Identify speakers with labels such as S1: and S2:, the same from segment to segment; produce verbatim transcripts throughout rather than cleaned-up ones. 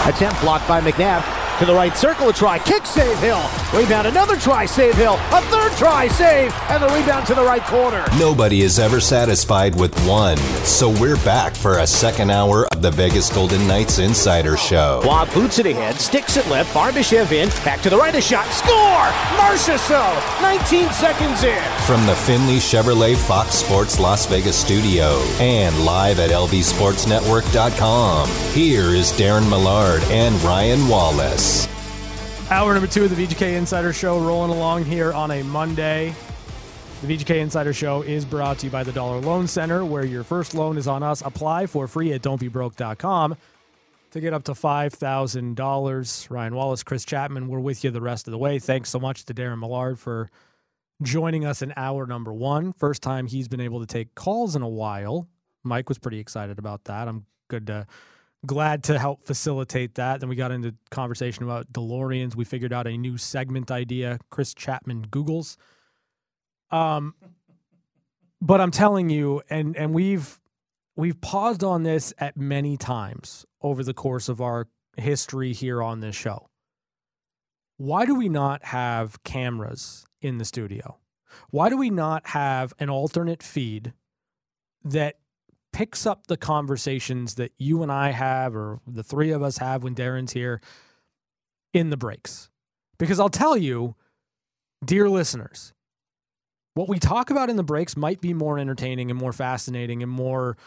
S1: Attempt blocked by McNabb. To the right circle, a try, kick, save Hill. Rebound, another try, save Hill. A third try, save, and the rebound to the right corner.
S2: Nobody is ever satisfied with one, so we're back for a second hour of the Vegas Golden Knights Insider Show.
S1: Wab boots it ahead, sticks it left, Barbashev in, back to the right, a shot, score! Marchessault, nineteen seconds in.
S2: From the Finley Chevrolet Fox Sports Las Vegas studio and live at L V Sports Network dot com, here is Darren Millard and Ryan Wallace.
S3: Hour number two of the V G K Insider Show rolling along here on a Monday. The V G K Insider Show is brought to you by the Dollar Loan Center, where your first loan is on us. Apply for free at don't be broke dot com to get up to five thousand dollars. Ryan Wallace, Chris Chapman, we're with you the rest of the way. Thanks so much to Darren Millard for joining us in hour number one. First time he's been able to take calls in a while. Mike was pretty excited about that. I'm good to... Glad to help facilitate that. Then we got into conversation about DeLoreans. We figured out a new segment idea. Chris Chapman Googles. Um, but I'm telling you, and and we've we've paused on this at many times over the course of our history here on this show. Why do we not have cameras in the studio? Why do we not have an alternate feed that picks up the conversations that you and I have, or the three of us have when Darren's here, in the breaks? Because I'll tell you, dear listeners, what we talk about in the breaks might be more entertaining and more fascinating and more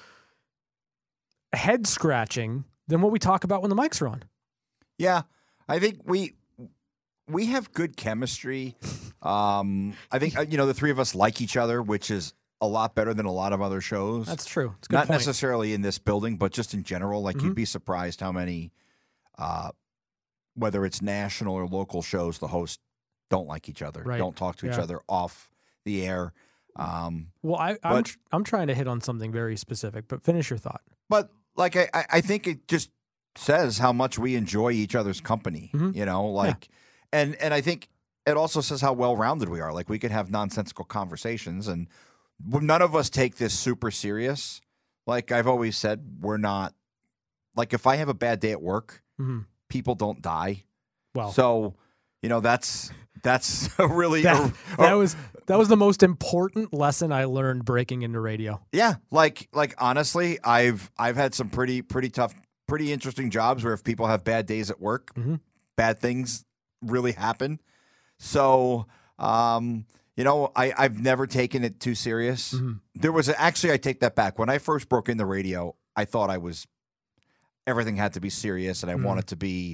S3: head-scratching than what we talk about when the mics are on.
S4: Yeah, I think we we have good chemistry. Um, I think, you know, the three of us like each other, which is a lot better than a lot of other shows.
S3: That's true. It's a good
S4: Not
S3: point.
S4: necessarily in this building, but just in general. Like,
S3: Mm-hmm.
S4: you'd be surprised how many, uh, whether it's national or local shows, the hosts don't like each other,
S3: Right.
S4: don't talk to each
S3: Yeah.
S4: other off the air. Um,
S3: Well, I, I'm,
S4: but-
S3: tr- I'm trying to hit on something very specific, but finish your thought.
S4: But like I, I I think it just says how much we enjoy each other's company.
S3: Mhm.
S4: You know, like, and and I think it also says how well rounded we are. Like, we could have nonsensical conversations, and none of us take this super serious. Like I've always said, we're not. Like, if I have a bad day at work,
S3: Mhm.
S4: people don't die.
S3: Well,
S4: So, you know, that's that's a really
S3: that,
S4: a-
S3: that
S4: a-
S3: was that was the most important lesson I learned breaking into radio.
S4: Yeah, like like honestly, I've I've had some pretty pretty tough, pretty interesting jobs where if people have bad days at work,
S3: Mhm.
S4: bad things really happen. So, um, you know, I I've never taken it too serious.
S3: Mhm.
S4: There was a, actually I take that back. When I first broke into radio, I thought I was everything had to be serious, and I
S3: Mhm.
S4: wanted to be,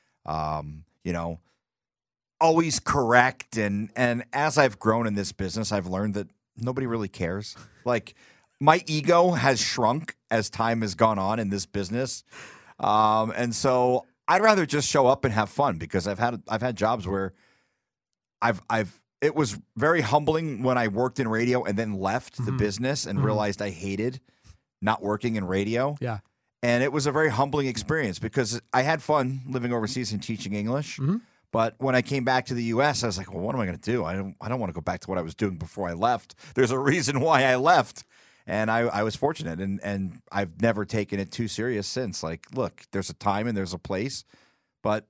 S4: um, you know, always correct. And and as I've grown in this business, I've learned that nobody really cares. Like, my ego has shrunk as time has gone on in this business, um, and so I'd rather just show up and have fun, because I've had I've had jobs where I've I've it was very humbling when I worked in radio and then left the
S3: Mhm.
S4: business and
S3: Mhm.
S4: realized I hated not working in radio.
S3: Yeah.
S4: And it was a very humbling experience, because I had fun living overseas and teaching English.
S3: Mhm.
S4: But when I came back to the U S, I was like, well, what am I going to do? I don't, I don't want to go back to what I was doing before I left. There's a reason why I left. And I, I was fortunate, and, and I've never taken it too serious since. Like, look, there's a time and there's a place, but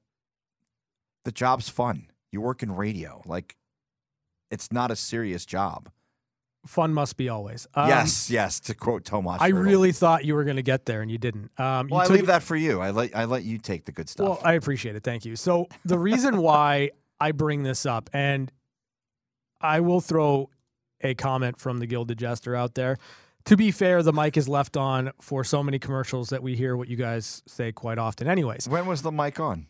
S4: the job's fun. You work in radio. Like, it's not a serious job.
S3: Fun must be always. Um,
S4: yes, yes, to quote Tomas.
S3: I
S4: Riddle.
S3: really thought you were going to get there, and you didn't. Um, you
S4: Well, I
S3: took-
S4: leave that for you. I let I let you take the good stuff.
S3: Well, I appreciate it. Thank you. So the reason why I bring this up, and I will throw a comment from the Gilded Jester out there. To be fair, the mic is left on for so many commercials that we hear what you guys say quite often anyways.
S4: When was the mic on?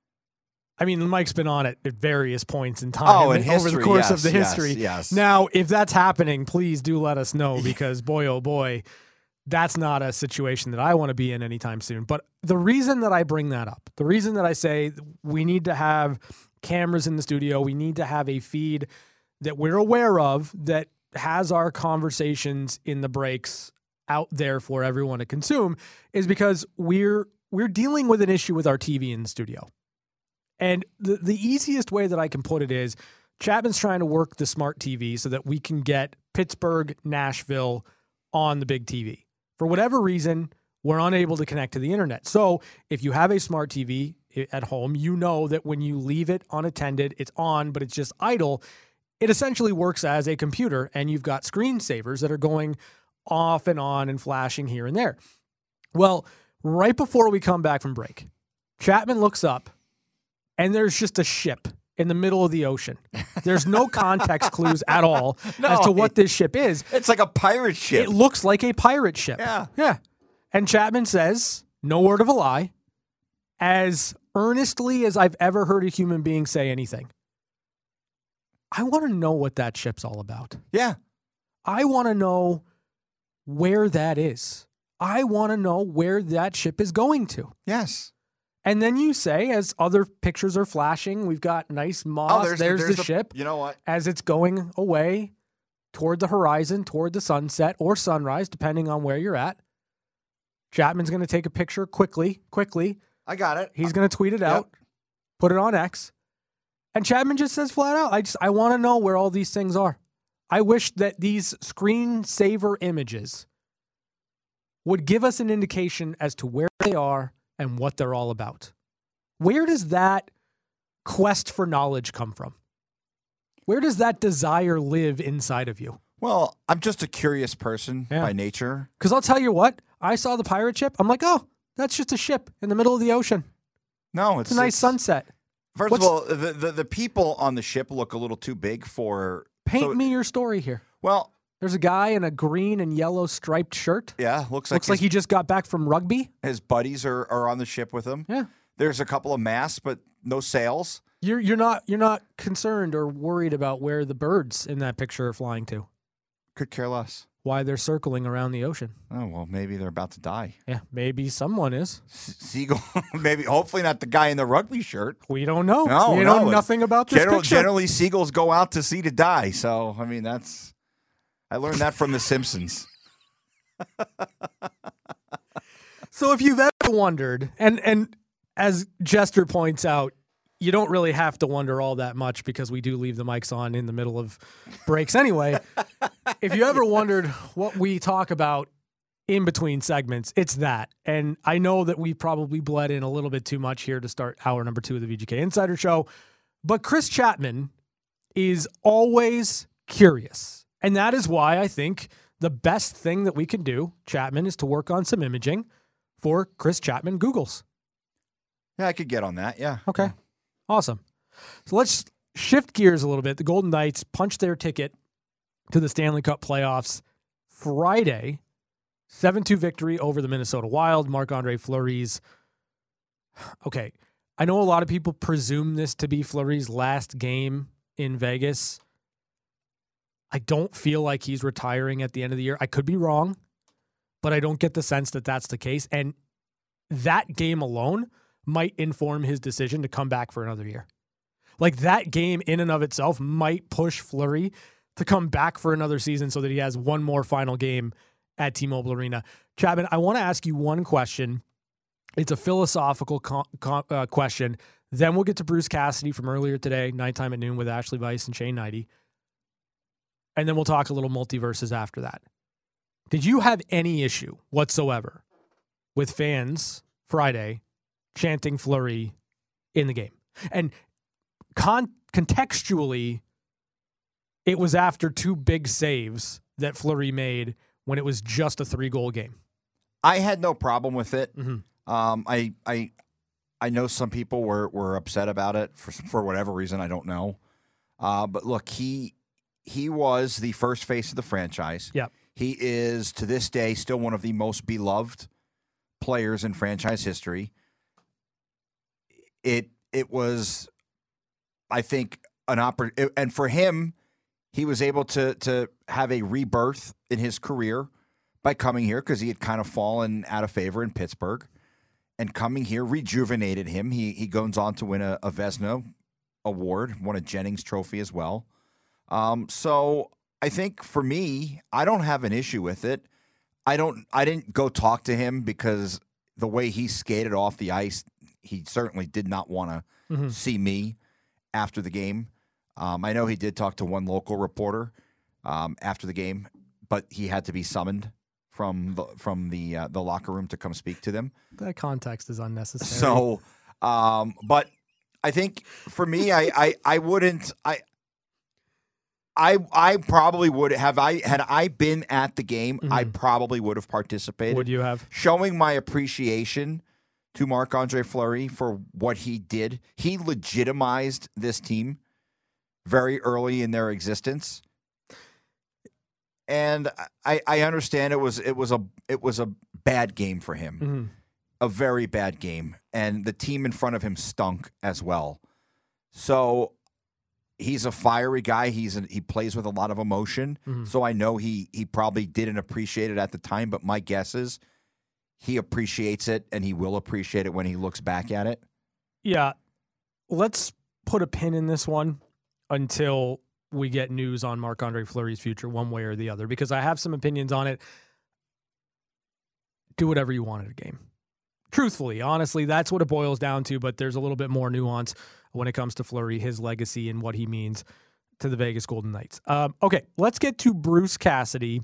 S3: I mean, the mic's been on at, at various points in time
S4: Oh, in
S3: over
S4: history,
S3: the course
S4: yes,
S3: of the
S4: yes,
S3: history.
S4: yes.
S3: Now, if that's happening, please do let us know, because boy, oh boy, that's not a situation that I want to be in anytime soon. But the reason that I bring that up, the reason that I say we need to have cameras in the studio, we need to have a feed that we're aware of that has our conversations in the breaks out there for everyone to consume, is because we're we're dealing with an issue with our T V in the studio. And the, the easiest way that I can put it is Chapman's trying to work the smart T V so that we can get Pittsburgh, Nashville on the big T V. For whatever reason, we're unable to connect to the internet. So if you have a smart T V at home, you know that when you leave it unattended, it's on, but it's just idle. It essentially works as a computer, and you've got screensavers that are going off and on and flashing here and there. Well, right before we come back from break, Chapman looks up, and there's just a ship in the middle of the ocean. There's no context clues at all
S4: No,
S3: as to what this ship is.
S4: It's like a pirate ship.
S3: It looks like a pirate ship.
S4: Yeah.
S3: Yeah. And Chapman says, no word of a lie, as earnestly as I've ever heard a human being say anything. I want to know what that ship's all about.
S4: Yeah.
S3: I want to know where that is. I want to know where that ship is going to.
S4: Yes.
S3: And then you say, as other pictures are flashing, we've got nice moss.
S4: Oh, there's,
S3: there's,
S4: the, there's
S3: the,
S4: the
S3: ship.
S4: You know what?
S3: As it's going away toward the horizon, toward the sunset or sunrise, depending on where you're at. Chapman's going to take a picture quickly, quickly.
S4: I got it.
S3: He's going to tweet it
S4: Yep.
S3: out, put it on X. And Chapman just says flat out, I just I want to know where all these things are. I wish that these screensaver images would give us an indication as to where they are and what they're all about. Where does that quest for knowledge come from? Where does that desire live inside of you?
S4: Well, I'm just a curious person
S3: Yeah.
S4: by nature.
S3: Because I'll tell you what, I saw the pirate ship. I'm like, oh, that's just a ship in the middle of the ocean.
S4: No, it's
S3: It's a nice
S4: it's-
S3: sunset.
S4: First
S3: What's-
S4: of all, the, the the people on the ship look a little too big for.
S3: Paint
S4: so-
S3: me your story here.
S4: Well,
S3: There's a guy in a green and yellow striped shirt.
S4: yeah, looks like
S3: Looks like
S4: his,
S3: he just got back from rugby.
S4: his buddies are, are on the ship with him.
S3: Yeah.
S4: There's a couple of masts, but no sails.
S3: You're you're not you're not concerned or worried about where the birds in that picture are flying to.
S4: Could care less.
S3: Why they're circling around the ocean.
S4: Oh well, maybe they're about to die.
S3: Yeah, maybe someone is.
S4: S- Seagull, maybe. Hopefully not the guy in the rugby shirt.
S3: We don't know.
S4: No,
S3: we
S4: no,
S3: know
S4: it's
S3: nothing about this
S4: General,
S3: picture.
S4: generally, seagulls go out to sea to die. So I mean, that's. I learned that from The Simpsons.
S3: So if you've ever wondered, and and as Jester points out, you don't really have to wonder all that much because we do leave the mics on in the middle of breaks anyway. If you ever wondered what we talk about in between segments, it's that. And I know that we probably bled in a little bit too much here to start hour number two of the V G K Insider Show, but Chris Chapman is always curious. And that is why I think the best thing that we can do, Chapman, is to work on some imaging for Chris Chapman Googles.
S4: Yeah, I could get on that. Yeah.
S3: Okay. Awesome. So let's shift gears a little bit. The Golden Knights punched their ticket to the Stanley Cup playoffs Friday. seven two victory over the Minnesota Wild. Marc-Andre Fleury's. Okay. I know a lot of people presume this to be Fleury's last game in Vegas. I don't feel like he's retiring at the end of the year. I could be wrong, but I don't get the sense that that's the case. And that game alone might inform his decision to come back for another year. Like that game in and of itself might push Fleury to come back for another season so that he has one more final game at T-Mobile Arena. Chapman, I want to ask you one question. It's a philosophical co- co- uh, question. Then we'll get to Bruce Cassidy from earlier today, nighttime at noon with Ashley Weiss and Shane Knighty. And then we'll talk a little multiverses after that. Did you have any issue whatsoever with fans Friday chanting Fleury in the game? And con- contextually, it was after two big saves that Fleury made when it was just a three-goal game.
S4: I had no problem with it.
S3: Mm-hmm.
S4: Um, I I I know some people were, were upset about it for for whatever reason. I don't know. Uh, but look, he he was the first face of the franchise.
S3: Yep.
S4: He is to this day still one of the most beloved players in franchise history. It it was, I think, an oppor- and for him, he was able to to have a rebirth in his career by coming here because he had kind of fallen out of favor in Pittsburgh, and coming here rejuvenated him. He he goes on to win a, a Vezina award, won a Jennings Trophy as well. Um, so I think for me, I don't have an issue with it. I don't. I didn't go talk to him because the way he skated off the ice, he certainly did not want to
S3: Mm-hmm.
S4: see me after the game. Um, I know he did talk to one local reporter um, after the game, but he had to be summoned from the from the uh, the locker room to come speak to them.
S3: That context is unnecessary.
S4: So, um, but I think for me, I, I, I wouldn't I. I I probably would have I had I been at the game, mm-hmm. I probably would have participated.
S3: Would you have?
S4: Showing my appreciation to Marc-Andre Fleury for what he did. He legitimized this team very early in their existence. And I, I understand it was it was a it was a bad game for him.
S3: Mm-hmm.
S4: A very bad game. And the team in front of him stunk as well. So he's a fiery guy. He's a, he plays with a lot of emotion. Mm-hmm. So I know he he probably didn't appreciate it at the time, but my guess is he appreciates it and he will appreciate it when he looks back at it.
S3: Yeah. Let's put a pin in this one until we get news on Marc-Andre Fleury's future one way or the other, because I have some opinions on it. Do whatever you want at a game. Truthfully, honestly, that's what it boils down to, but there's a little bit more nuance when it comes to Fleury, his legacy, and what he means to the Vegas Golden Knights. Um, okay, let's get to Bruce Cassidy.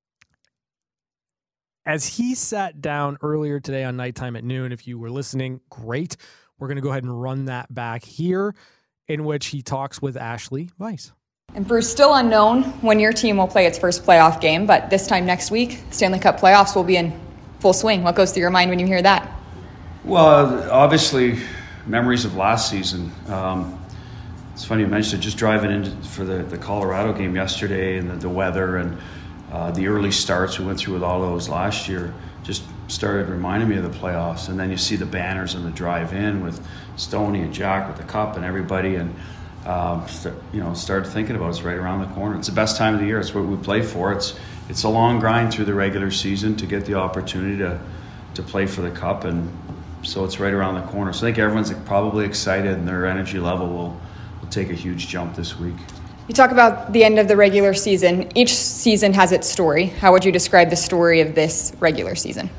S3: As he sat down earlier today on Nighttime at noon, if you were listening, great. We're going to go ahead and run that back here, in which he talks with Ashley Weiss.
S5: And Bruce, still unknown when your team will play its first playoff game, but this time next week, Stanley Cup playoffs will be in full swing. What goes through your mind when you hear that?
S6: Well, obviously, memories of last season. Um, it's funny you mentioned it, just driving in for the, the Colorado game yesterday and the, the weather and uh, the early starts we went through with all those last year just started reminding me of the playoffs. And then you see the banners on the drive in with Stoney and Jack with the cup and everybody, and um, st- you know, started thinking about it's right around the corner. It's the best time of the year. It's what we play for. It's it's a long grind through the regular season to get the opportunity to to play for the cup, and so it's right around the corner. So I think everyone's probably excited, and their energy level will, will take a huge jump this week.
S5: You talk about the end of the regular season. Each season has its story. How would you describe the story of this regular season?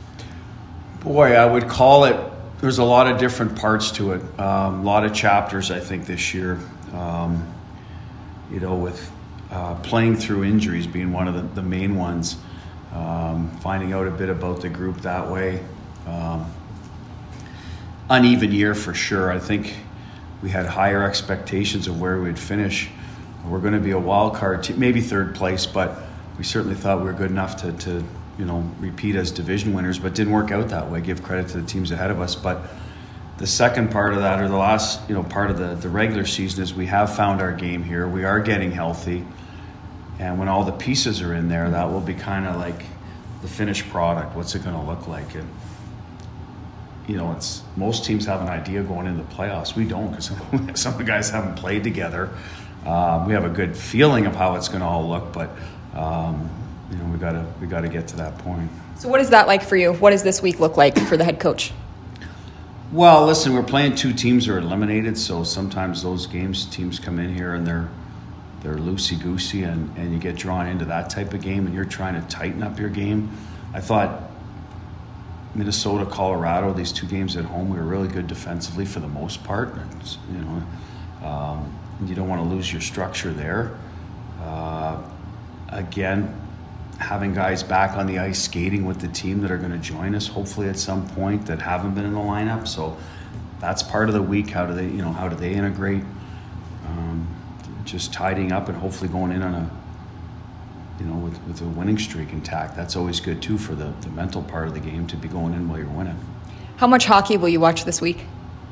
S6: Boy, I would call it, there's a lot of different parts to it. Um, a lot of chapters, I think, this year. Um, you know, with uh, playing through injuries being one of the, the main ones. Um, finding out a bit about the group that way. Um, uneven year for sure. I think we had higher expectations of where we'd finish. We're going to be a wild card team, maybe third place, but we certainly thought we were good enough to, to, you know, repeat as division winners, but didn't work out that way. Give credit to the teams ahead of us. But the second part of that, or the last, you know, part of the, the regular season, is we have found our game here. We are getting healthy. And when all the pieces are in there, that will be kind of like the finished product. What's it going to look like? And, you know, it's most teams have an idea going into the playoffs. We don't, because some of the guys haven't played together. Uh, we have a good feeling of how it's going to all look, but um, you know, we gotta we gotta get to that point.
S5: So, what is that like for you? What does this week look like for the head coach?
S6: Well, listen, we're playing two teams that are eliminated, so sometimes those games, teams come in here and they're they're loosey-goosey, and, and you get drawn into that type of game, and you're trying to tighten up your game. I thought Minnesota, Colorado, these two games at home, we were really good defensively for the most part. It's, you know, um, you don't want to lose your structure there. Uh, again, having guys back on the ice skating with the team that are going to join us, hopefully at some point, that haven't been in the lineup. So that's part of the week. How do they, you know, how do they integrate? Um, just tidying up and hopefully going in on a, you know, with, with a winning streak intact. That's always good too for the, the mental part of the game, to be going in while you're winning.
S5: How much hockey will you watch this week?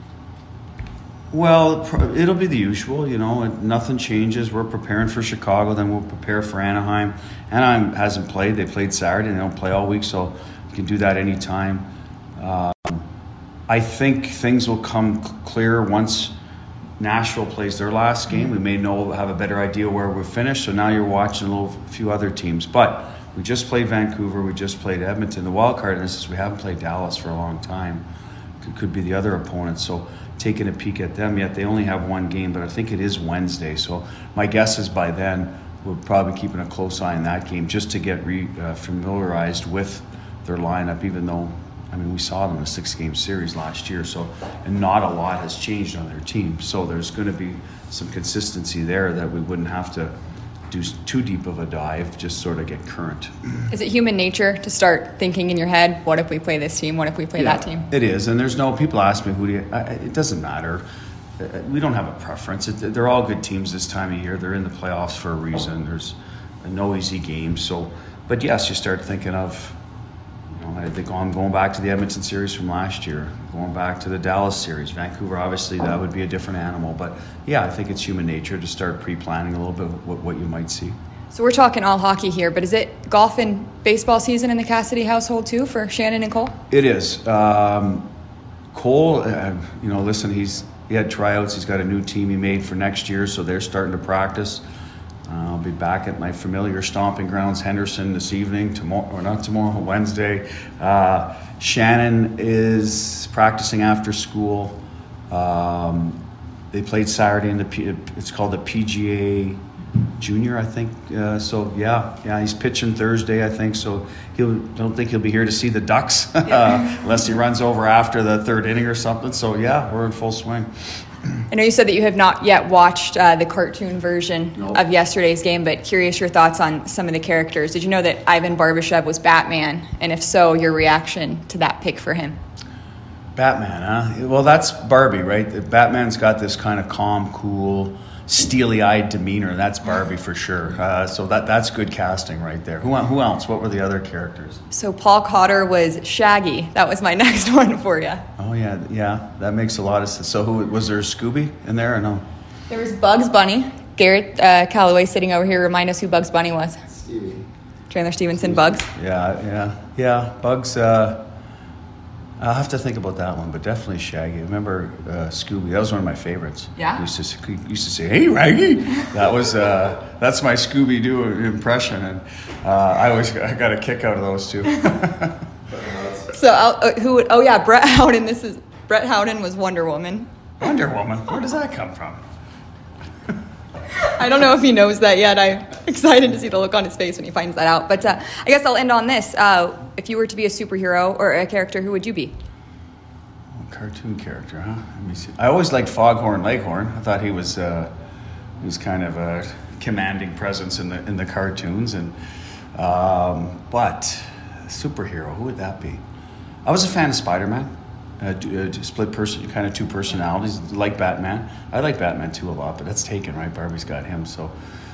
S6: Well, it'll be the usual, you know, nothing changes. We're preparing for Chicago, then we'll prepare for Anaheim. Anaheim hasn't played. They played Saturday, and they don't play all week, so you can do that anytime. Um, I think things will come clear once Nashville plays their last game. We may know, have a better idea where we're finished, so now you're watching a little few other teams. But we just played Vancouver, we just played Edmonton. The wild card in this is we haven't played Dallas for a long time. It could be the other opponent, so taking a peek at them, yet they only have one game, but I think it is Wednesday. So my guess is by then we're probably keeping a close eye on that game just to get re, uh, familiarized with their lineup, even though, I mean, we saw them in a six-game series last year, so, and not a lot has changed on their team. So there's going to be some consistency there that we wouldn't have to do too deep of a dive, just sort of get current.
S5: Is it human nature to start thinking in your head, what if we play this team? What if we play
S6: Yeah,
S5: that team?
S6: It is, and there's no, people ask me, who do you, I, it doesn't matter. We don't have a preference. It, they're all good teams this time of year. They're in the playoffs for a reason. There's no easy games. So, but yes, you start thinking of, you know, I think I'm going back to the Edmonton series from last year, going back to the Dallas series. Vancouver, obviously, that would be a different animal. But yeah, I think it's human nature to start pre-planning a little bit what, what you might see.
S5: So we're talking all hockey here, but is it golf and baseball season in the Cassidy household too for Shannon and Cole?
S6: It is. Um, Cole, uh, you know, listen, he's he had tryouts. He's got a new team he made for next year, so they're starting to practice. Uh, I'll be back at my familiar stomping grounds, Henderson, this evening, tomorrow, or not tomorrow, Wednesday. Uh, Shannon is practicing after school. Um, they played Saturday in the, P- it's called the P G A Junior, I think. Uh, so yeah, yeah, he's pitching Thursday, I think. So he'll don't think he'll be here to see the Ducks uh, unless he runs over after the third inning or something. So yeah, we're in full swing.
S5: I know you said that you have not yet watched uh, the cartoon version
S6: Nope.
S5: of yesterday's game, but curious your thoughts on some of the characters. Did you know that Ivan Barbashev was Batman? And if so, your reaction to that pick for him?
S6: Batman, huh? Well, that's Barbie, right? Batman's got this kind of calm, cool, steely-eyed demeanor. That's Barbie for sure. Uh, so that that's good casting right there. Who who else? What were the other characters?
S5: So Paul Cotter was Shaggy. That was my next one for you.
S6: Oh yeah, yeah. That makes a lot of sense. So who was there? Scooby in there or no?
S5: There was Bugs Bunny. Garrett uh, Calloway sitting over here. Remind us who Bugs Bunny was.
S7: Stevie.
S5: Chandler Stevenson, Bugs.
S6: Yeah, yeah, yeah. Bugs. Uh, I'll have to think about that one, but definitely Shaggy. I remember uh, Scooby. That was one of my favorites.
S5: Yeah?
S6: He used to, he used to say, "Hey, Raggy." That was uh, that's my Scooby-Doo impression, and uh, I always I got a kick out of those two.
S5: So uh, who would? Oh yeah, Brett Howden. This is Brett Howden was Wonder Woman.
S6: Wonder Woman. Where does that come from?
S5: I don't know if he knows that yet. I'm excited to see the look on his face when he finds that out. But uh, I guess I'll end on this. Uh, if you were to be a superhero or a character, who would you be?
S6: Oh, cartoon character, huh? Let me see. I always liked Foghorn Leghorn. I thought he was uh, he was kind of a commanding presence in the in the cartoons. And um, but superhero, who would that be? I was a fan of Spider-Man. Uh, uh, split person, kind of two personalities, like Batman. I like Batman too a lot, but that's taken, right? Barbie's got him, so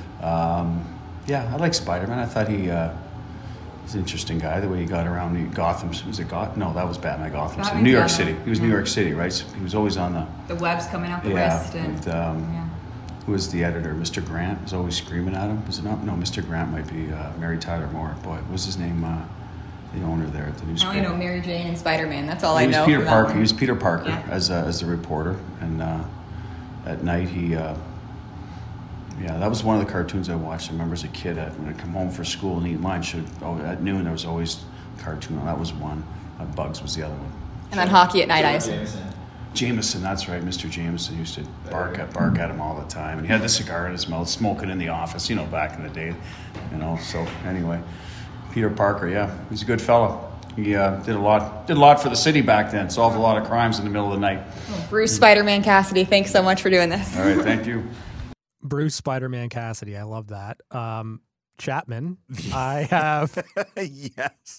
S6: um, yeah, I like Spider-Man. I thought he uh, was an interesting guy. The way he got around the Gotham, was it Gotham? No, that was Batman Gotham City. New York City. He was New York City, right? So he was always on the
S5: The webs coming out the
S6: yeah.
S5: wrist. And,
S6: with, um,
S5: yeah.
S6: Who was the editor? Mister Grant was always screaming at him. Was it not? No, Mister Grant might be uh, Mary Tyler Moore. Boy, what was his name? Uh, the owner there at the
S5: I
S6: newspaper.
S5: only know Mary Jane and Spider-Man. That's all
S6: He
S5: I
S6: was
S5: know.
S6: Peter
S5: from that
S6: Parker.
S5: one.
S6: He was Peter Parker
S5: Yeah.
S6: as a, as the reporter, and uh, at night he, uh, yeah, that was one of the cartoons I watched. I remember as a kid, at, when I come home for school and eat lunch, it, oh, at noon there was always a cartoon. That was one. Uh, Bugs was the other one.
S5: And then hockey at night, I assume.
S7: Jameson.
S6: Jameson, that's right. Mister Jameson used to bark at bark at him all the time, and he had the cigar in his mouth, smoking in the office. You know, back in the day, you know. So anyway, Peter Parker, yeah, he's a good fellow. He uh, did a lot, did a lot for the city back then. Solved a lot of crimes in the middle of the night.
S5: Bruce Spider-Man Cassidy, thanks so much for doing this.
S6: All right, thank you.
S3: Bruce Spider-Man Cassidy. I love that. Um, Chapman, I have
S4: Yes.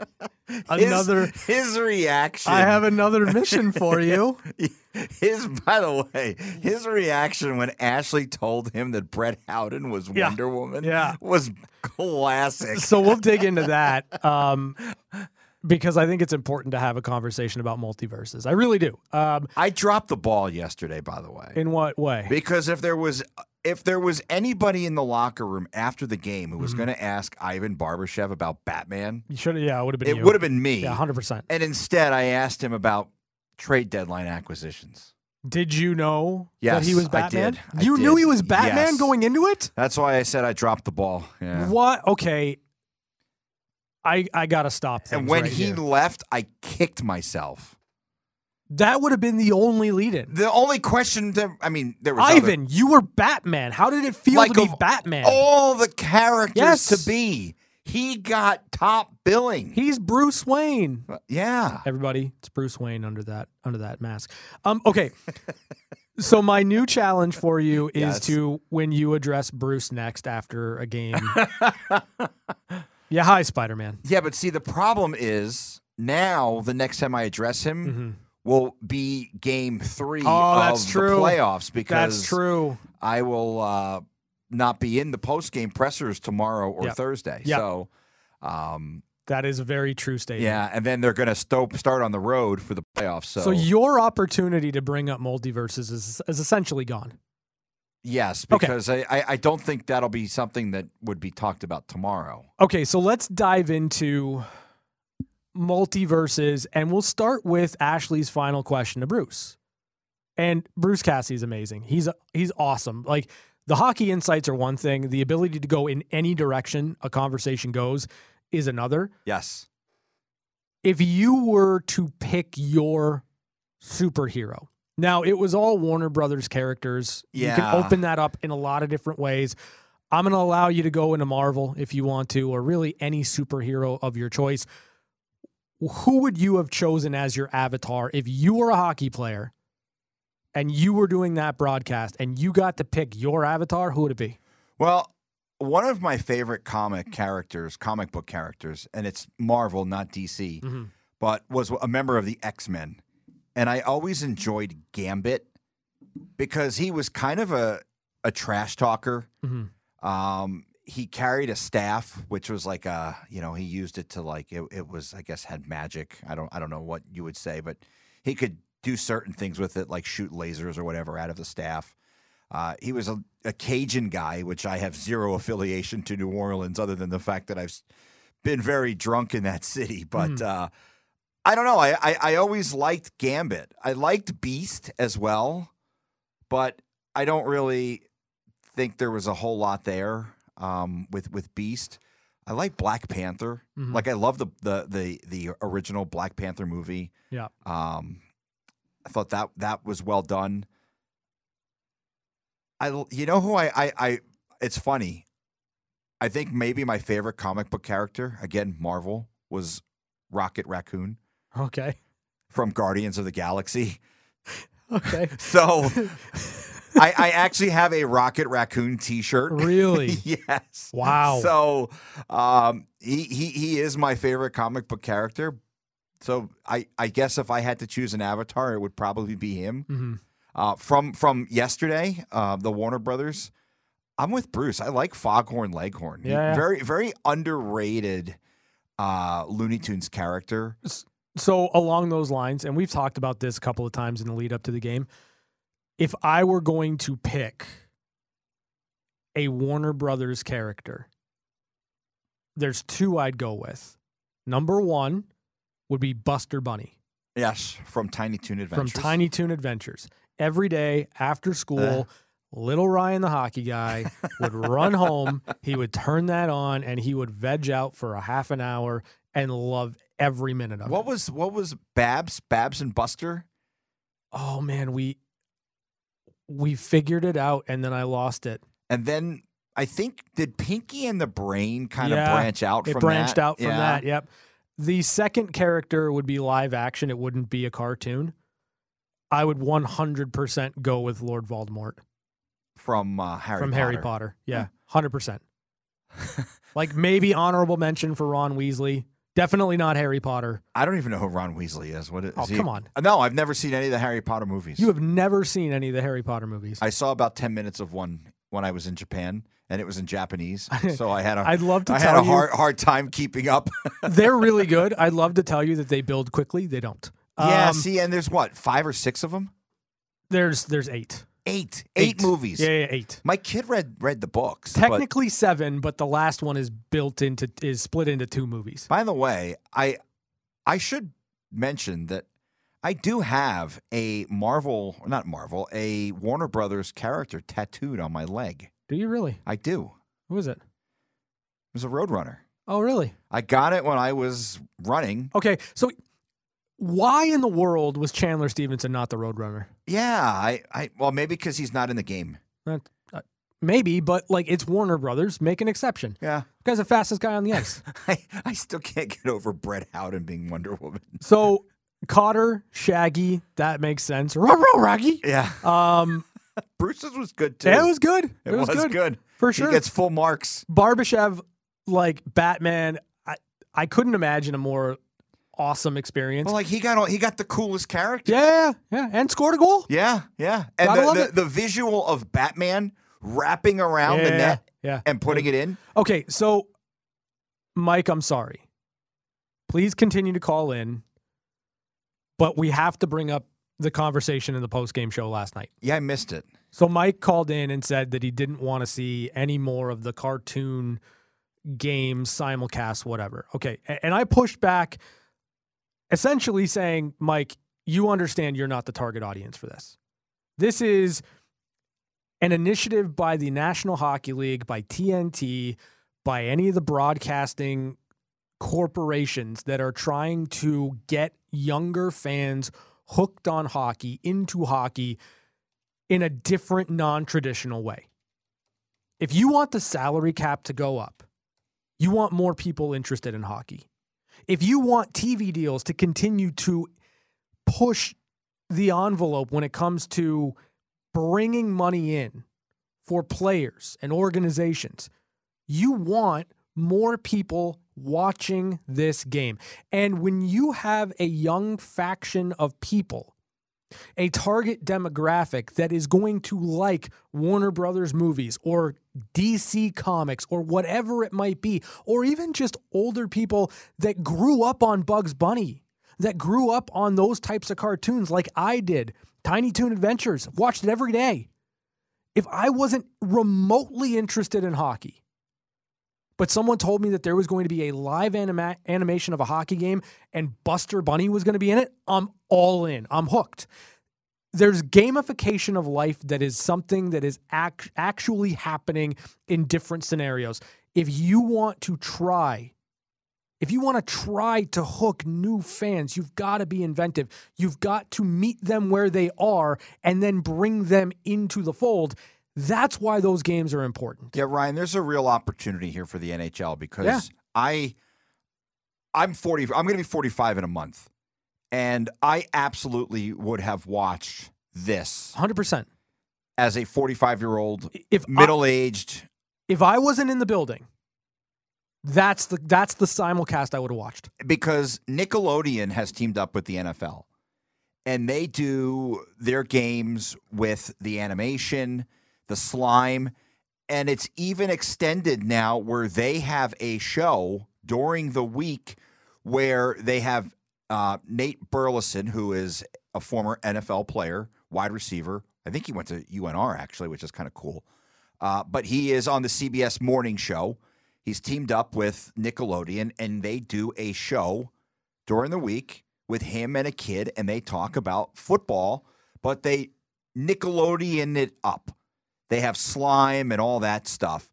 S3: another.
S4: His, his reaction.
S3: I have another mission for you.
S4: His, by the way, his reaction when Ashley told him that Brett Howden was
S3: Yeah.
S4: Wonder Woman
S3: Yeah.
S4: was classic.
S3: So we'll dig into that um, because I think it's important to have a conversation about multiverses. I really do. Um,
S4: I dropped the ball yesterday, by the way.
S3: in what way?
S4: Because if there was if there was anybody in the locker room after the game who was
S3: Mm-hmm.
S4: going to ask Ivan Barbashev about Batman,
S3: You should. Yeah, it would have been.
S4: it
S3: you.
S4: would have been me.
S3: Yeah, hundred percent.
S4: And instead, I asked him about trade deadline acquisitions.
S3: Did you know
S4: Yes,
S3: that he was
S4: I
S3: Batman?
S4: did. I
S3: You
S4: did.
S3: knew he was Batman
S4: Yes.
S3: going into it?
S4: That's why I said I dropped the ball. Yeah.
S3: What? Okay. I I gotta stop things
S4: And when
S3: right
S4: he
S3: here.
S4: left, I kicked myself.
S3: That would have been the only lead-in.
S4: The only question that I mean, there was
S3: Ivan,
S4: other,
S3: you were Batman. How did it feel
S4: like
S3: to be
S4: of
S3: Batman?
S4: all the characters
S3: Yes.
S4: to be. He got top billing.
S3: He's Bruce Wayne.
S4: yeah.
S3: Everybody, it's Bruce Wayne under that under that mask. Um, okay. So my new challenge for you is
S4: Yes.
S3: to, when you address Bruce next after a game. Yeah, hi, Spider-Man.
S4: Yeah, but see, the problem is now the next time I address him
S3: Mm-hmm.
S4: will be game three
S3: Oh,
S4: of
S3: that's
S4: the
S3: true.
S4: playoffs because
S3: That's true.
S4: I will uh, not be in the post-game pressers tomorrow or
S3: Yep.
S4: Thursday.
S3: Yep.
S4: So, um,
S3: That is a very true statement.
S4: yeah, and then they're going to sto- start on the road for the playoffs. So,
S3: So your opportunity to bring up multiverses is, is essentially gone.
S4: yes,
S3: Okay.
S4: because I, I, I don't think that'll be something that would be talked about tomorrow.
S3: Okay, so let's dive into multiverses, and we'll start with Ashley's final question to Bruce. And Bruce Cassidy's amazing. He's he's awesome. Like, the hockey insights are one thing. The ability to go in any direction a conversation goes is another.
S4: Yes.
S3: If you were to pick your superhero, now it was all Warner Brothers characters. You
S4: Yeah.
S3: can open that up in a lot of different ways. I'm going to allow you to go into Marvel if you want to, or really any superhero of your choice. Who would you have chosen as your avatar if you were a hockey player and you were doing that broadcast and you got to pick your avatar? Who would it be?
S4: Well, one of my favorite comic characters, comic book characters, and it's Marvel, not D C,
S3: Mm-hmm.
S4: but was a member of the X-Men. And I always enjoyed Gambit because he was kind of a, a trash talker.
S3: Mm-hmm.
S4: Um, he carried a staff, which was like a, you know, he used it to like, it, it was, I guess, had magic. I don't, I don't know what you would say, but he could do certain things with it, like shoot lasers or whatever out of the staff. Uh, he was a, a Cajun guy, which I have zero affiliation to New Orleans other than the fact that I've s- been very drunk in that city. But
S3: Mm.
S4: uh, I don't know. I, I, I always liked Gambit. I liked Beast as well, but I don't really think there was a whole lot there um, with with Beast. I like Black Panther.
S3: Mhm.
S4: Like I love the, the the the original Black Panther movie.
S3: Yeah.
S4: Um, I thought that that was well done. I you know who I, I I it's funny. I think maybe my favorite comic book character, again Marvel, was Rocket Raccoon
S3: Okay.
S4: from Guardians of the Galaxy.
S3: Okay.
S4: So I, I actually have a Rocket Raccoon T-shirt.
S3: Really?
S4: Yes.
S3: Wow.
S4: So um, he he he is my favorite comic book character. So I I guess if I had to choose an avatar, it would probably be him.
S3: Mm-hmm.
S4: Uh, from from yesterday, uh, the Warner Brothers. I'm with Bruce. I like Foghorn Leghorn. He-
S3: Yeah, yeah.
S4: Very very underrated uh, Looney Tunes character.
S3: So along those lines, and we've talked about this a couple of times in the lead up to the game, if I were going to pick a Warner Brothers character, there's two I'd go with. Number one would be Buster Bunny
S4: Yes, from Tiny Toon Adventures.
S3: from Tiny Toon Adventures. Every day after school,
S4: Uh.
S3: little Ryan, the hockey guy, would run home. He would turn that on and he would veg out for a half an hour and love every minute of
S4: What
S3: it.
S4: was what was Babs Babs and Buster?
S3: Oh man, we we figured it out and then I lost it.
S4: And then I think did Pinky and the Brain kind of
S3: Yeah,
S4: branch out
S3: It
S4: from
S3: branched
S4: that?
S3: out from
S4: Yeah.
S3: that. Yep. The second character would be live action. It wouldn't be a cartoon. I would one hundred percent go with Lord Voldemort
S4: From uh, Harry
S3: from
S4: Potter.
S3: Harry Potter. Yeah, one hundred percent. Like maybe honorable mention for Ron Weasley. Definitely not Harry Potter.
S4: I don't even know who Ron Weasley is. What is
S3: Oh,
S4: he?
S3: come on.
S4: No, I've never seen any of the Harry Potter movies.
S3: You have never seen any of the Harry Potter movies.
S4: I saw about ten minutes of one when I was in Japan, and it was in Japanese, so I had a
S3: I'd love to
S4: I
S3: tell
S4: had a
S3: you-
S4: hard hard time keeping up.
S3: They're really good. I'd love to tell you that they build quickly. They don't.
S4: yeah,
S3: Um,
S4: see, and there's what five or six of them?
S3: There's there's eight.
S4: Eight, eight, movies.
S3: Yeah, yeah, eight.
S4: My kid read read the books. but-
S3: Technically seven, but the last one is built into is split into two movies.
S4: By the way, I I should mention that I do have a Marvel, not Marvel, a Warner Brothers character tattooed on my leg.
S3: Do you really?
S4: I do.
S3: Who is it?
S4: It was a Roadrunner.
S3: Oh, really?
S4: I got it when I was running.
S3: Okay, so why in the world was Chandler Stevenson not the Roadrunner?
S4: Yeah, I, I well maybe because he's not in the game.
S3: Not, uh, maybe, but like it's Warner Brothers. Make an exception.
S4: Yeah,
S3: The guy's the fastest guy on the ice.
S4: I, I still can't get over Brett Howden being Wonder Woman.
S3: So Cotter, Shaggy, that makes sense. Ruh-roh, Raggy.
S4: Yeah.
S3: Um,
S4: Bruce's was good too.
S3: yeah, it was good. It,
S4: It
S3: was,
S4: was
S3: good.
S4: good.
S3: For sure.
S4: He gets full marks.
S3: Barbashev, like Batman, I, I couldn't imagine a more awesome experience.
S4: Well, like he got all, he got the coolest character.
S3: yeah, yeah, and scored a goal.
S4: Yeah, yeah. And
S3: Gotta
S4: the,
S3: love
S4: the,
S3: it.
S4: the visual of Batman wrapping around the
S3: Yeah,
S4: net
S3: yeah.
S4: and putting it in.
S3: Okay, so Mike, I'm sorry. Please continue to call in, but we have to bring up the conversation in the post-game show last night.
S4: Yeah, I missed it.
S3: So Mike called in and said that he didn't want to see any more of the cartoon games, simulcast, whatever. Okay, a- and I pushed back essentially saying, Mike, you understand you're not the target audience for this. This is an initiative by the National Hockey League, by T N T, by any of the broadcasting corporations that are trying to get younger fans hooked on hockey, into hockey in a different, non-traditional way. If you want the salary cap to go up, you want more people interested in hockey. If you want T V deals to continue to push the envelope when it comes to bringing money in for players and organizations, you want more people watching this game. And when you have a young faction of people, a target demographic that is going to like Warner Brothers movies or D C Comics or whatever it might be, or even just older people that grew up on Bugs Bunny, that grew up on those types of cartoons like I did, Tiny Toon Adventures, watched it every day. If I wasn't remotely interested in hockey, but someone told me that there was going to be a live anima- animation of a hockey game and Buster Bunny was going to be in it, I'm all in. I'm hooked. There's gamification of life that is something that is act- actually happening in different scenarios. If you want to try, if you want to try to hook new fans, you've got to be inventive. You've got to meet them where they are and then bring them into the fold. That's why those games are important.
S4: Yeah, Ryan, there's a real opportunity here for the N H L because
S3: Yeah.
S4: I, I'm forty. I'm going to be forty-five in a month, and I absolutely would have watched this
S3: one hundred percent.
S4: as a forty-five-year-old,
S3: If I-
S4: middle-aged.
S3: If I wasn't in the building, that's the that's the simulcast I would have watched.
S4: Because Nickelodeon has teamed up with the N F L, and they do their games with the animation, the slime, and it's even extended now where they have a show during the week where they have uh, Nate Burleson, who is a former N F L player, wide receiver. I think he went to U N R, actually, which is kind of cool. Uh, but he is on the C B S morning show. He's teamed up with Nickelodeon, and they do a show during the week with him and a kid, and they talk about football, but they Nickelodeon it up. They have slime and all that stuff.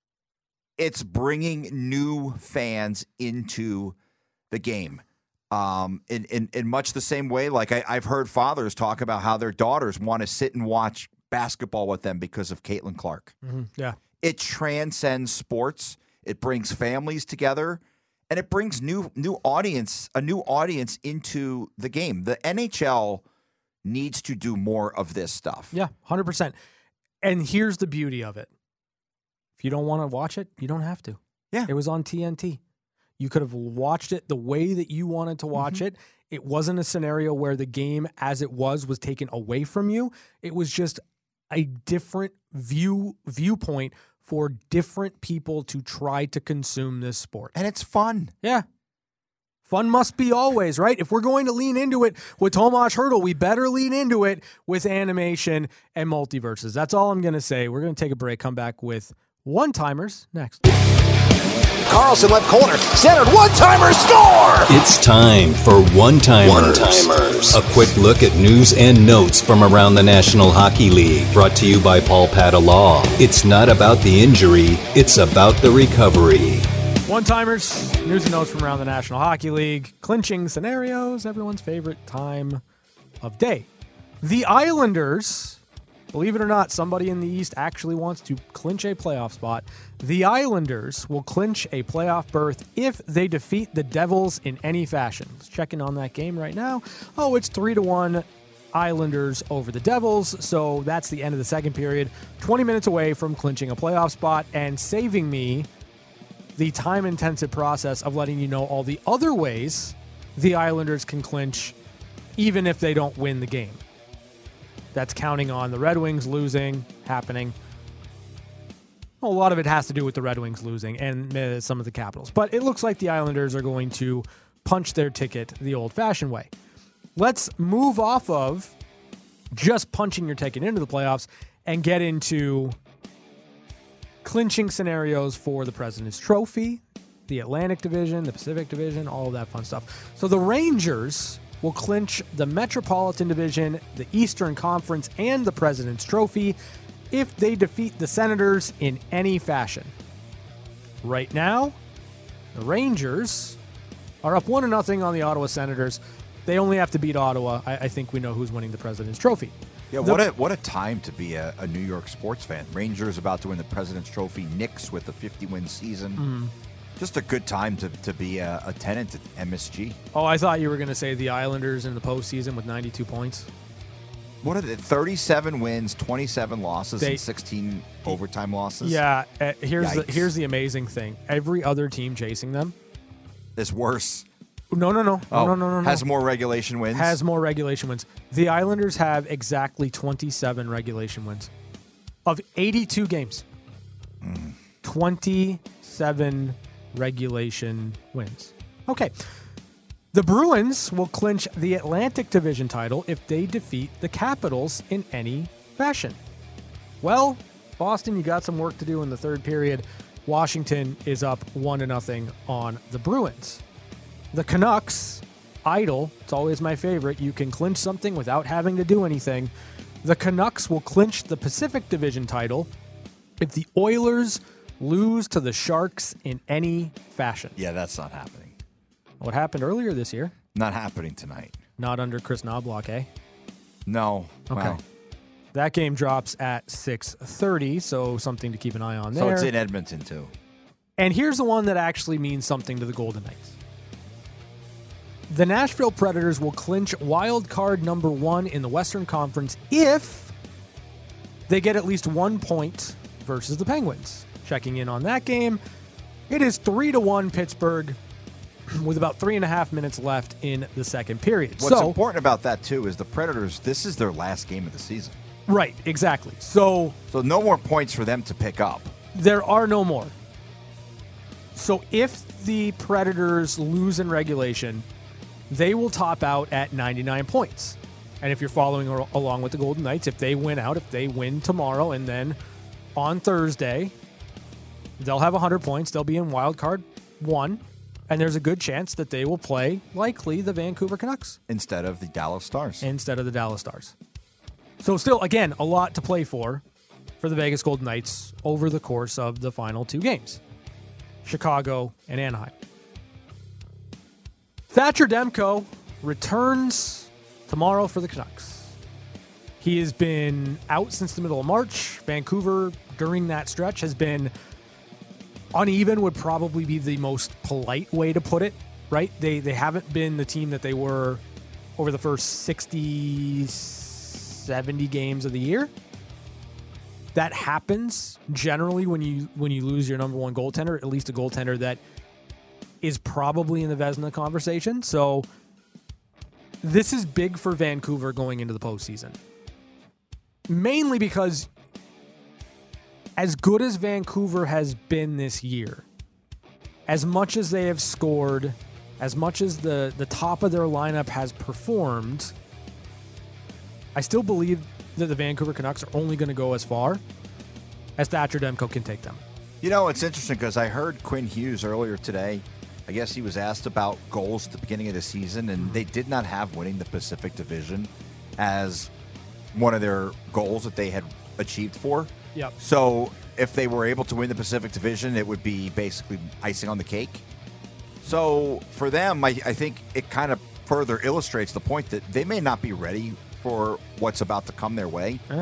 S4: It's bringing new fans into the game. Um, in, in, in much the same way, like I, I've heard fathers talk about how their daughters want to sit and watch basketball with them because of Caitlin Clark.
S3: Mm-hmm. Yeah.
S4: It transcends sports. It brings families together, and it brings new new audience, a new audience into the game. The N H L needs to do more of this stuff.
S3: Yeah, one hundred percent. And here's the beauty of it. If you don't want to watch it, you don't have to.
S4: Yeah.
S3: It was on T N T. You could have watched it the way that you wanted to watch mm-hmm. it. It wasn't a scenario where the game as it was was taken away from you. It was just a different view viewpoint for different people to try to consume this sport.
S4: And it's fun.
S3: Yeah. Fun must be always, right? If we're going to lean into it with Tomas Hertl, we better lean into it with animation and multiverses. That's all I'm going to say. We're going to take a break, come back with one-timers next.
S1: Carlson left corner, centered, one-timer, score!
S2: It's time for One-Timers.
S7: One-Timers.
S2: A quick look at news and notes from around the National Hockey League, brought to you by Paul Padalaw. It's not about the injury, it's about the recovery.
S3: One-timers, news and notes from around the National Hockey League, clinching scenarios, everyone's favorite time of day. The Islanders Believe it or not, somebody in the East actually wants to clinch a playoff spot. The Islanders will clinch a playoff berth if they defeat the Devils in any fashion. Let's check in on that game right now. Oh, it's three to one Islanders over the Devils, so that's the end of the second period. twenty minutes away from clinching a playoff spot and saving me the time-intensive process of letting you know all the other ways the Islanders can clinch even if they don't win the game. That's counting on the Red Wings losing, happening. A lot of it has to do with the Red Wings losing and uh, some of the Capitals. But it looks like the Islanders are going to punch their ticket the old-fashioned way. Let's move off of just punching your ticket into the playoffs and get into clinching scenarios for the President's Trophy, the Atlantic Division, the Pacific Division, all of that fun stuff. So the Rangers will clinch the Metropolitan Division, the Eastern Conference, and the President's Trophy if they defeat the Senators in any fashion. Right now, the Rangers are up one to nothing on the Ottawa Senators. They only have to beat Ottawa. I, I think we know who's winning the President's Trophy.
S4: Yeah,
S3: the,
S4: what a what a time to be a, a New York sports fan. Rangers about to win the President's Trophy. Knicks with a fifty-win season. Mm. Just a good time to, to be a, a tenant at M S G.
S3: Oh, I thought you were going to say the Islanders in the postseason with ninety-two points.
S4: What are they? thirty-seven wins, twenty-seven losses,
S3: they,
S4: and sixteen overtime losses.
S3: Yeah, uh, here's the,
S4: Yikes.
S3: here's the amazing thing. Every other team chasing them
S4: is worse.
S3: No, no, no,
S4: oh,
S3: no, no, no, no.
S4: Has more regulation wins.
S3: Has more regulation wins. The Islanders have exactly twenty-seven regulation wins of eighty-two games. Mm. twenty-seven regulation wins. Okay. The Bruins will clinch the Atlantic Division title if they defeat the Capitals in any fashion. Well, Boston, you got some work to do in the third period. Washington is up one to nothing on the Bruins. The Canucks, idle, it's always my favorite. You can clinch something without having to do anything. The Canucks will clinch the Pacific Division title if the Oilers lose to the Sharks in any fashion.
S4: Yeah, that's not happening.
S3: What happened earlier this year?
S4: Not happening tonight.
S3: Not under Chris Knobloch, eh?
S4: No.
S3: Okay.
S4: Well,
S3: that game drops at six thirty, so something to keep an eye on there.
S4: So it's in Edmonton, too.
S3: And here's the one that actually means something to the Golden Knights. The Nashville Predators will clinch wild card number one in the Western Conference if they get at least one point versus the Penguins. Checking in on that game, it is three to one Pittsburgh with about three and a half minutes left in the second period.
S4: What's
S3: so,
S4: important about that, too, is the Predators, this is their last game of the season.
S3: Right, exactly. So,
S4: so no more points for them to pick up.
S3: There are no more. So if the Predators lose in regulation, they will top out at ninety-nine points. And if you're following along with the Golden Knights, if they win out, if they win tomorrow and then on Thursday, they'll have one hundred points. They'll be in wild card one. And there's a good chance that they will play, likely, the Vancouver Canucks.
S4: Instead of the Dallas Stars.
S3: Instead of the Dallas Stars. So still, again, a lot to play for for the Vegas Golden Knights over the course of the final two games. Chicago and Anaheim. Thatcher Demko returns tomorrow for the Canucks. He has been out since the middle of March. Vancouver, during that stretch, has been uneven, would probably be the most polite way to put it, right? They they haven't been the team that they were over the first sixty, seventy games of the year. That happens generally when you when you lose your number one goaltender, at least a goaltender that is probably in the Vezina conversation. So this is big for Vancouver going into the postseason. Mainly because as good as Vancouver has been this year, as much as they have scored, as much as the, the top of their lineup has performed, I still believe that the Vancouver Canucks are only going to go as far as Thatcher Demko can take them.
S4: You know, it's interesting because I heard Quinn Hughes earlier today. I guess he was asked about goals at the beginning of the season, and they did not have winning the Pacific Division as one of their goals that they had achieved for.
S3: Yep.
S4: So if they were able to win the Pacific Division, it would be basically icing on the cake. So for them, I, I think it kind of further illustrates the point that they may not be ready for what's about to come their way.
S3: Yeah.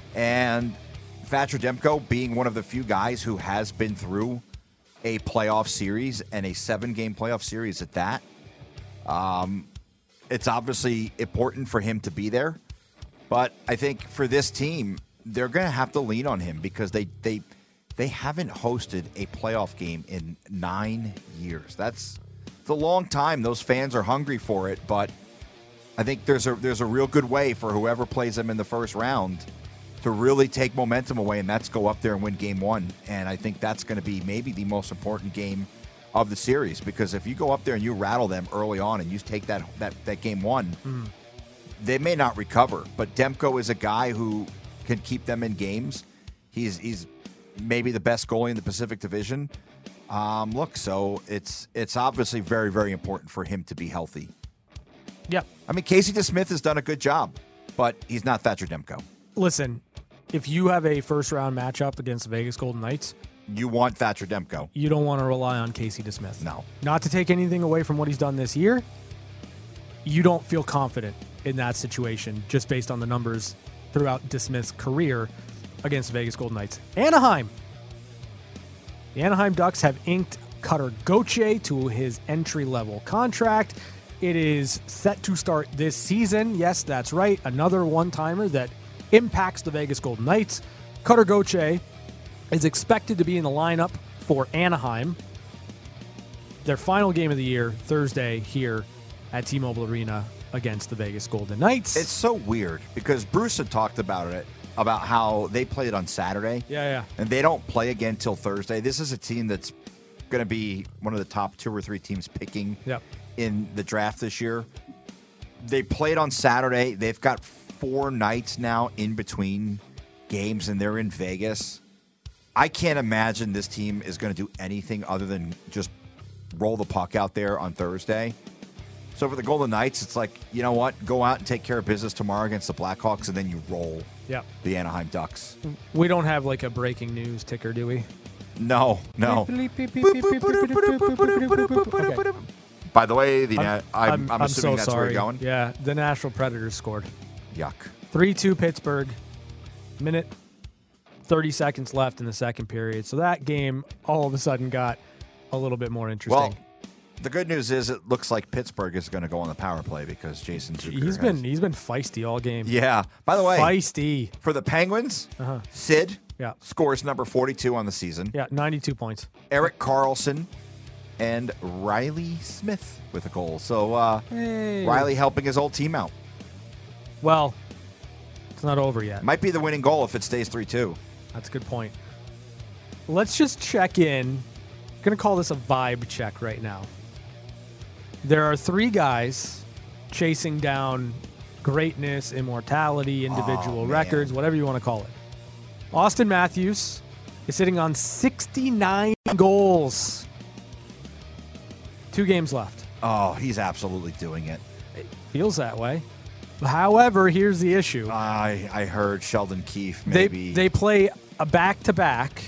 S4: And Thatcher Demko being one of the few guys who has been through a playoff series and a seven-game playoff series at that, um, it's obviously important for him to be there. But I think for this team, they're going to have to lean on him because they they they haven't hosted a playoff game in nine years. That's it's a long time. Those fans are hungry for it, but I think there's a there's a real good way for whoever plays them in the first round to really take momentum away, and that's go up there and win game one. And I think that's going to be maybe the most important game of the series, because if you go up there and you rattle them early on and you take that that, that game one, mm. they may not recover. But Demko is a guy who can keep them in games. He's he's maybe the best goalie in the Pacific Division. Um, look, so it's it's obviously very, very important for him to be healthy.
S3: Yeah.
S4: I mean, Casey DeSmith has done a good job, but he's not Thatcher Demko.
S3: Listen, if you have a first-round matchup against the Vegas Golden Knights,
S4: you want Thatcher Demko.
S3: You don't want to rely on Casey DeSmith.
S4: No.
S3: Not to take anything away from what he's done this year, you don't feel confident in that situation just based on the numbers throughout DeSmith's career against the Vegas Golden Knights. Anaheim. The Anaheim Ducks have inked Cutter Gauthier to his entry-level contract. It is set to start this season. Yes, that's right. Another one-timer that impacts the Vegas Golden Knights. Cutter Gauthier is expected to be in the lineup for Anaheim. Their final game of the year, Thursday, here at T-Mobile Arena against the Vegas Golden Knights.
S4: It's so weird because Bruce had talked about it, about how they played on Saturday.
S3: Yeah, yeah.
S4: And they don't play again till Thursday. This is a team that's going to be one of the top two or three teams picking
S3: yep.
S4: in the draft this year. They played on Saturday. They've got four nights now in between games, and they're in Vegas. I can't imagine this team is going to do anything other than just roll the puck out there on Thursday. So for the Golden Knights, it's like, you know what? Go out and take care of business tomorrow against the Blackhawks, and then you roll
S3: yep.
S4: the Anaheim Ducks.
S3: We don't have like a breaking news ticker, do we?
S4: No, no.
S3: Okay.
S4: By the way, the
S3: I'm,
S4: I'm,
S3: I'm,
S4: I'm assuming
S3: I'm so
S4: that's
S3: sorry.
S4: where you're going.
S3: Yeah, the Nashville Predators scored.
S4: Yuck.
S3: three two Pittsburgh. Minute thirty seconds left in the second period. So that game all of a sudden got a little bit more interesting.
S4: Well, the good news is it looks like Pittsburgh is going to go on the power play because Jason Zucker
S3: He's
S4: has,
S3: been he's been feisty all game.
S4: Yeah. By the way,
S3: feisty.
S4: For the Penguins,
S3: uh-huh.
S4: Sid
S3: yeah.
S4: scores number forty-two on the season.
S3: Yeah, ninety-two points.
S4: Eric Carlson and Riley Smith with a goal. So uh,
S3: hey.
S4: Riley helping his old team out.
S3: Well, it's not over yet.
S4: Might be the winning goal if it stays three two.
S3: That's a good point. Let's just check in. I'm going to call this a vibe check right now. There are three guys chasing down greatness, immortality, individual
S4: oh,
S3: records, whatever you want to call it. Austin Matthews is sitting on sixty-nine goals. Two games left.
S4: Oh, he's absolutely doing it.
S3: It feels that way. However, here's the issue.
S4: I I heard Sheldon Keefe maybe.
S3: They, they play a back-to-back.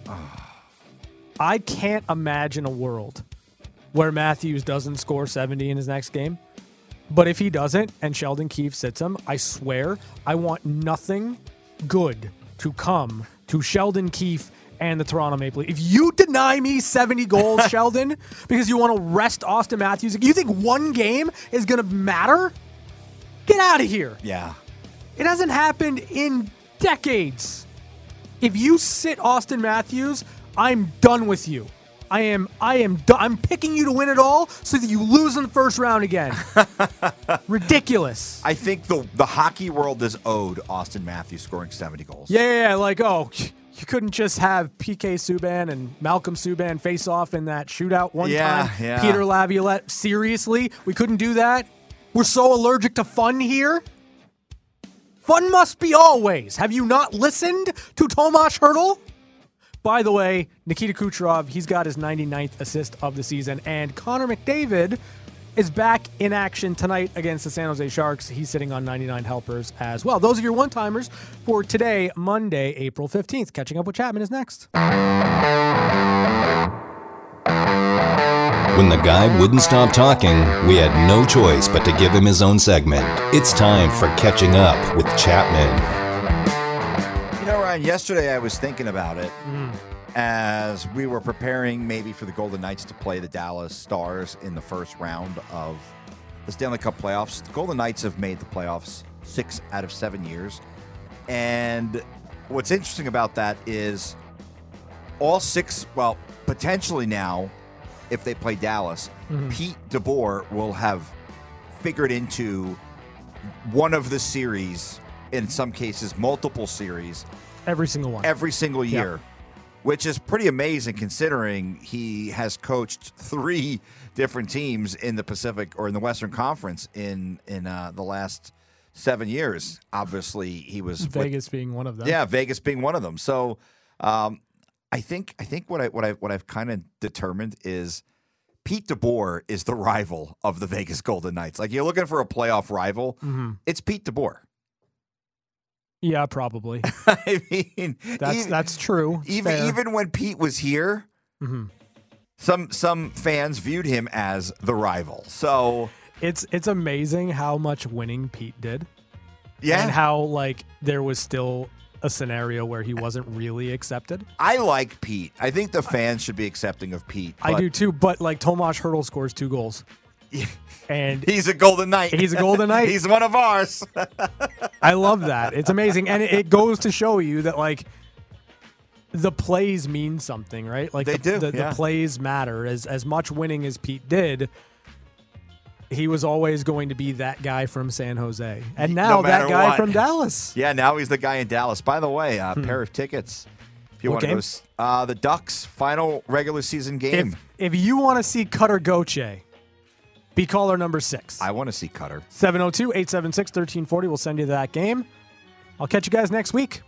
S3: I can't imagine a world where Matthews doesn't score seventy in his next game. But if he doesn't and Sheldon Keefe sits him, I swear I want nothing good to come to Sheldon Keefe and the Toronto Maple Leafs. If you deny me seventy goals, Sheldon, because you want to rest Austin Matthews, you think one game is going to matter? Get out of here.
S4: Yeah.
S3: It hasn't happened in decades. If you sit Austin Matthews, I'm done with you. I am I am done. I'm picking you to win it all so that you lose in the first round again. Ridiculous.
S4: I think the the hockey world is owed Austin Matthews scoring seventy goals.
S3: Yeah, yeah, yeah, like, oh, you couldn't just have P K Subban and Malcolm Subban face off in that shootout one
S4: yeah,
S3: time.
S4: Yeah.
S3: Peter Laviolette, seriously? We couldn't do that? We're so allergic to fun here? Fun must be always. Have you not listened to Tomas Hertl? By the way, Nikita Kucherov, he's got his ninety-ninth assist of the season, and Connor McDavid is back in action tonight against the San Jose Sharks. He's sitting on ninety-nine helpers as well. Those are your one-timers for today, Monday, April fifteenth. Catching Up with Chapman is next.
S2: When the guy wouldn't stop talking, we had no choice but to give him his own segment. It's time for Catching Up with Chapman.
S4: Ryan, yesterday I was thinking about it
S3: Mm.
S4: as we were preparing maybe for the Golden Knights to play the Dallas Stars in the first round of the Stanley Cup playoffs. The Golden Knights have made the playoffs six out of seven years. And what's interesting about that is all six, well, potentially now, if they play Dallas,
S3: Mhm.
S4: Pete DeBoer will have figured into one of the series, in some cases, multiple series,
S3: Every single one.
S4: every single
S3: Yeah.
S4: year, which is pretty amazing considering he has coached three different teams in the Pacific or in the Western Conference in in uh, the last seven years. Obviously, he was with-
S3: Vegas being one of them.
S4: yeah, Vegas being one of them. So, um, I think I think what I what I what I've kind of determined is Pete DeBoer is the rival of the Vegas Golden Knights. Like, you're looking for a playoff rival,
S3: Mhm.
S4: it's Pete DeBoer.
S3: Yeah, probably.
S4: I mean,
S3: That's
S4: even,
S3: that's true. It's
S4: even
S3: fair.
S4: even when Pete was here,
S3: Mhm.
S4: some some fans viewed him as the rival. So
S3: It's it's amazing how much winning Pete did.
S4: yeah,
S3: And how like there was still a scenario where he wasn't really accepted.
S4: I like Pete. I think the fans should be accepting of Pete.
S3: I
S4: but
S3: do too, but like Tomas Hertl scores two goals. And
S4: He's a Golden Knight.
S3: He's a Golden Knight.
S4: He's one of ours.
S3: I love that. It's amazing. And it, it goes to show you that like the plays mean something, right? Like
S4: They
S3: the,
S4: do,
S3: the,
S4: yeah.
S3: the plays matter. As as much winning as Pete did, he was always going to be that guy from San Jose. And now
S4: matter
S3: that guy
S4: what.
S3: from Dallas.
S4: Yeah, now he's the guy in Dallas. By the way, a pair of tickets if you
S3: Hmm.
S4: want
S3: What
S4: to go.
S3: game?
S4: s- Uh, the Ducks final regular season game.
S3: If if you want to see Cutter Goche, be caller number six.
S4: I want to see Cutter.
S3: seven oh two, eight seven six, one three four oh. We'll send you that game. I'll catch you guys next week.